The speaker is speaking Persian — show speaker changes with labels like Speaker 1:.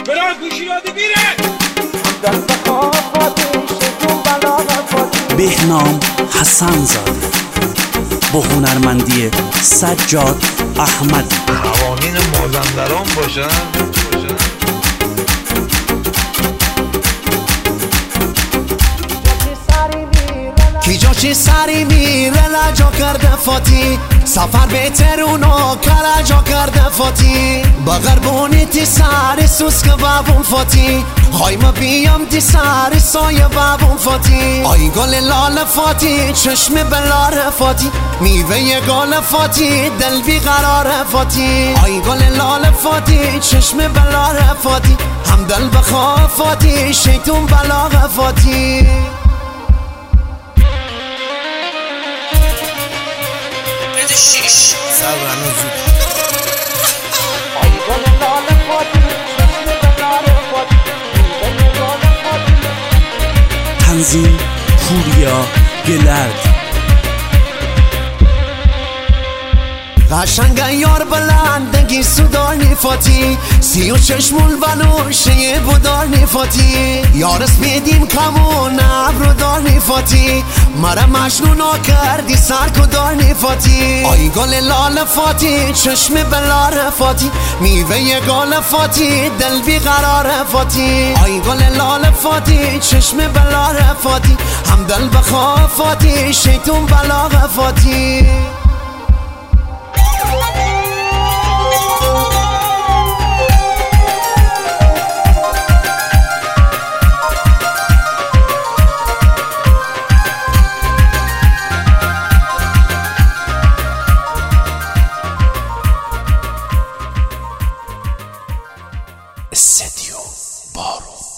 Speaker 1: برای گوشی یادی میره.
Speaker 2: بهنام حسن زاده با هنرمندی سجاد احمد.
Speaker 3: قوانین مازندران باشن.
Speaker 4: کی جاشی سری میره لجا کرده فاتی سفر به ترونو کلجا کرده فاتی بغربونی تی سری سوسک بابون فاتی های ما بیام تی سری سایه بابون فاتی آی گل لال فاتی چشم بلار فاتی میوه گل فاتی دل بیقرار فاتی آی گل لال فاتی چشم بلار فاتی هم دل بخوا فاتی شیطون بلاغ فاتی
Speaker 2: تنظیم پوریا گلرد.
Speaker 4: قشنگ یار بلندگی سودانی فاتی سی و چشمون بنوشه بودانی فاتی یارس میدیم کمون ابرو دانی فاتی مرا مجنونا کردی سرکودانی فاتی آی گل لال فاتی چشم بلار فاتی میوه گل فاتی دل بیقرار فاتی آی گل لال فاتی چشم بلار فاتی هم دل بخوا فاتی شیطون بلاغ فاتی
Speaker 2: استدیو بارو.